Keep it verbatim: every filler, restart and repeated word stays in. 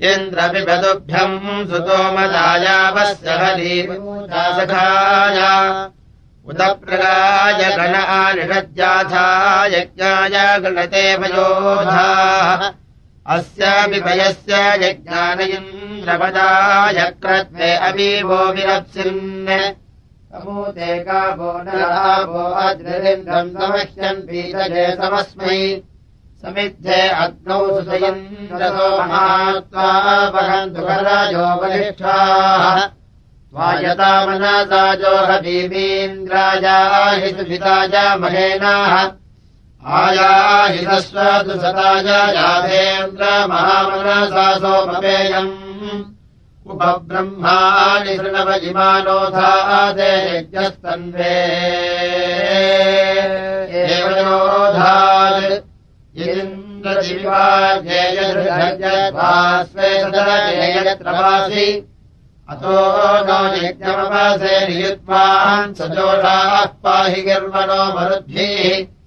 इन्द्रपिबदुभ्यम् सुतोमदायावस्य हरीमुदासखाय उदप्रगाय गण आनिषज्जाथा यज्ञाय गणते भयोधाः अस्य विभयस्य यज्ञान इन्द्रपदाय क्रत्वे अवीवो विरप्सिन् अमूते गावो नरावो अद्रिन्द्रम् समह्यन् पीतजे समस्मै समिद्धे अग्नौ सुसयन्द्रसो महात्वा वहन्तु कराजो बलिष्ठाः त्वायता मनसाजो हवीमीन्द्रायाहि सुभिताय महेनाः आयाहितस्वतु सताय याधेन्द्र महामनसा सोमपेयम् उपब्रह्माणि शृणव इमानोधादे यज्ञस्तन्वे एवयोधात् इन्द्रदिवाजेयधृजयत्वास्वेदयत्रवासि अतो नो यज्ञमवासे नियुत्वान् सजोषाः पाहि गिर्वणो मरुद्भिः